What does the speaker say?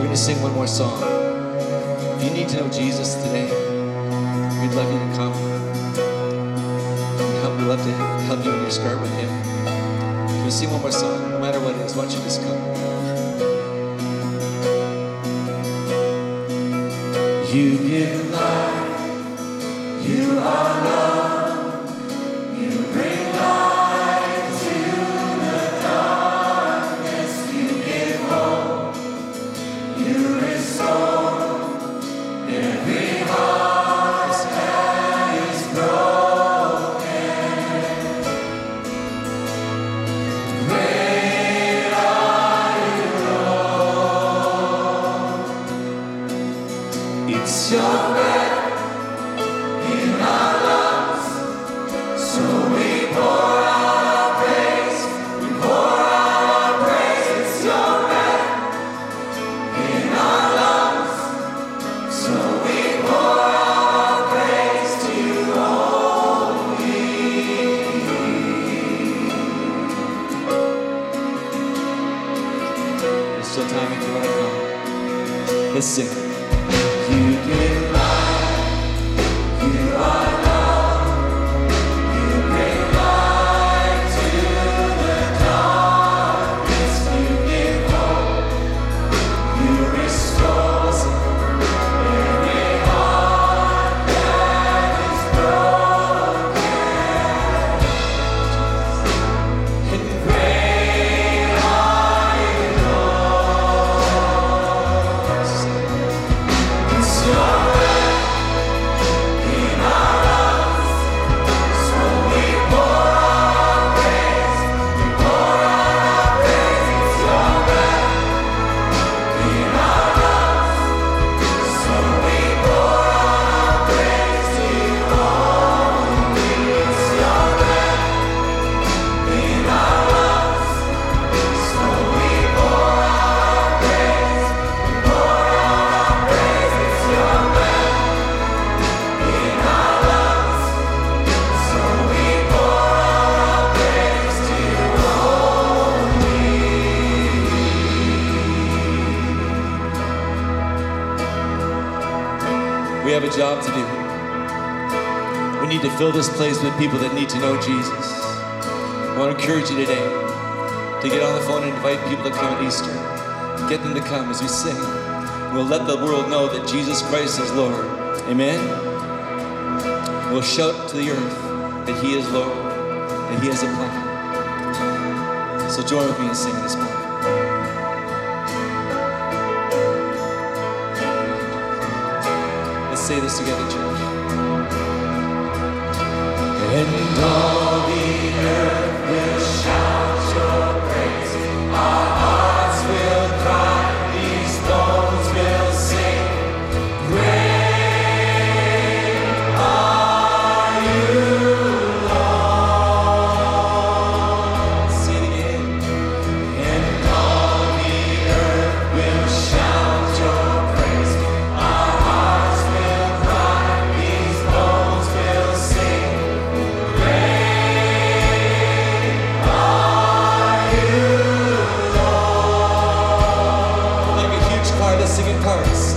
We're going to sing one more song. If you need to know Jesus today, we'd love you to come. We'd love to help you in your start with Him. We'll sing one more song, no matter what it is. Why don't you just come? You give life, you are love, you bring light to the darkness, you give hope, you restore every heart that is broken. Great are you, Lord. It's your breath in our lungs, so we pour out our praise, we pour out our praise. It's your breath in our lungs, so we pour out our praise to you only. There's still time if you want to come. Let's sing. You give life, you are love, you bring light to the darkness, you give hope, you restore every heart that is broken. And great are you, Lord. It's your breath in our lungs, so we pour out our praise, we pour out our praise. It's your breath in our lungs, so we pour out our praise to you only. It's your breath in our lungs, so we pour out our praise, we pour out our praise. It's your breath in our lungs, so we pour out our praise to you only. We have a job to do. We need to fill this place with people that need to know Jesus. I want to encourage you today to get on the phone and invite people to come at Easter. Get them to come as we sing. We'll let the world know that Jesus Christ is Lord. Amen? We'll shout to the earth that He is Lord, that He has a plan. So join with me in singing this morning. Let's say this together, church. And all the earth will shout your praise. Our hearts will cry, these bones will sing. Great are you, Lord. Sing it again. And all the earth will shout your praise. Our hearts will cry, these bones will sing. Like a huge car that's singing parts.